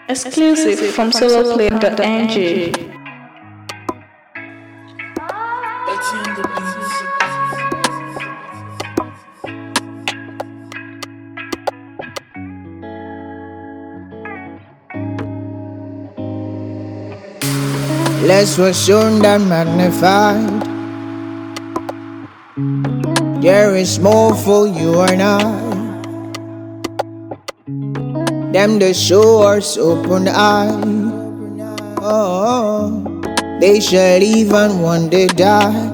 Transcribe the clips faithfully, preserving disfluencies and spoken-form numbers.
Exclusive from solo play dot n g. Less was shown than magnified. There is more for you and I. Them the show us open eye. Oh, they shall even one day die.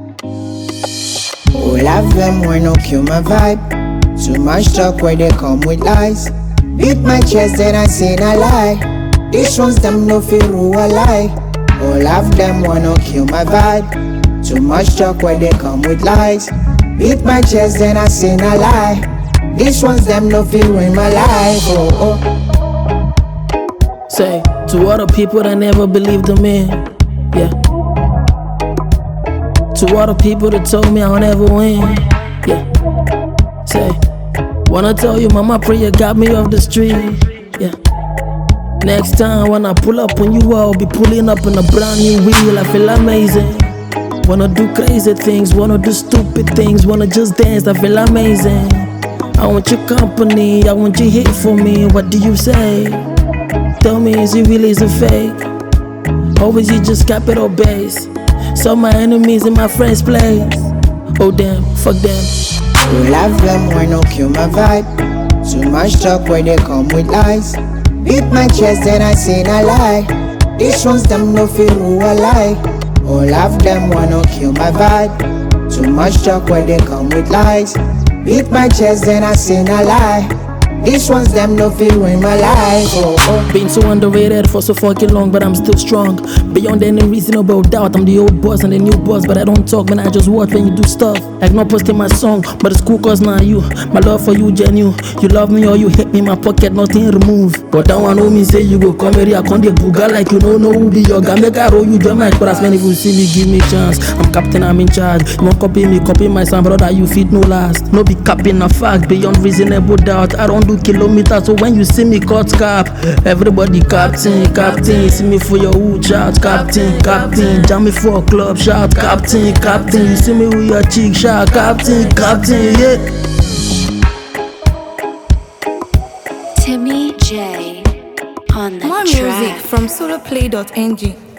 All of them wanna kill my vibe. Too much talk where they come with lies. Beat my chest and I say a lie. These ones them no feel who I lie. All of them wanna kill my vibe. Too much talk where they come with lies. Beat my chest and I say a lie. These ones them no feel ruin my life. Oh, oh. Say to all the people that never believed in me, yeah. To all the people that told me I'll never win, yeah. Say, wanna tell you, mama, prayer got me off the street, yeah. Next time when I pull up on you, I'll be pulling up in a brand new wheel. I feel amazing. Wanna do crazy things, wanna do stupid things, wanna just dance. I feel amazing. I want your company, I want you here for me. What do you say? Tell me, is it real, is it fake? Or is it just capital base? So my enemies in my friends' place. Oh damn, fuck them. All of them wanna kill my vibe. Too much talk where they come with lies. Beat my chest and I say a lie. These ones them no feel who I lie. All of them wanna kill my vibe. Too much talk where they come with lies. Beat my chest and I say a lie. These ones them no feel in my life. Oh, oh. Been so underrated for so fucking long, but I'm still strong. Beyond any reasonable doubt, I'm the old boss and the new boss. But I don't talk when I just watch when you do stuff. Like not posting my song, but it's cool cause now you. My love for you genuine. You love me or you hate me, my pocket nothing remove. But that one know me say you go come here, I can't get booga like you don't know who be your guy. Make I roll you join my chorus, man. If you see me, give me chance. I'm captain, I'm in charge. You won't copy me, copy my son, brother. You fit no last. No be capping a fact beyond reasonable doubt. I don't do kilometers, so when you see me cut cap, everybody captain, captain. See me for your hood, shout captain, captain. Jam me for a club, shout captain, captain. You see me with your chick, shout captain, captain, yeah. Timmy J on the More track. music from solo play dot n g.